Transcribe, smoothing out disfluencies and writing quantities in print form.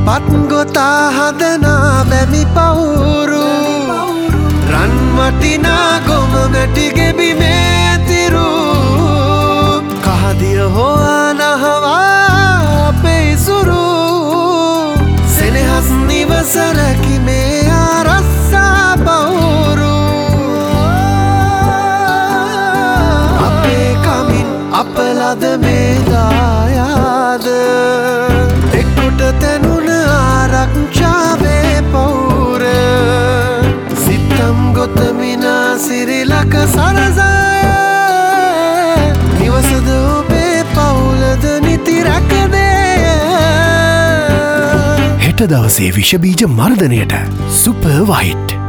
පත්ගොතා හදනා බැමි පවුරු රන්වටිනා ගොම මැටිගෙබි මේතිරු කහදිය හොවා නහවා පෙයිසුරු සෙනෙහස් නිවසරකි මේ ආරස්සා පවුරු අපේ කමින් අපලද මේ දායාද එක්කොට තැනුන ආරක්ෂාවේ පවුර සිත්තම් ගොතමිනා සිරිලක සරසාය නිවසද ඔබේ පවුලද නිති රැකදේ හෙට දවසේ විෂබීජ මර්ධනයට සුපර් වයිට්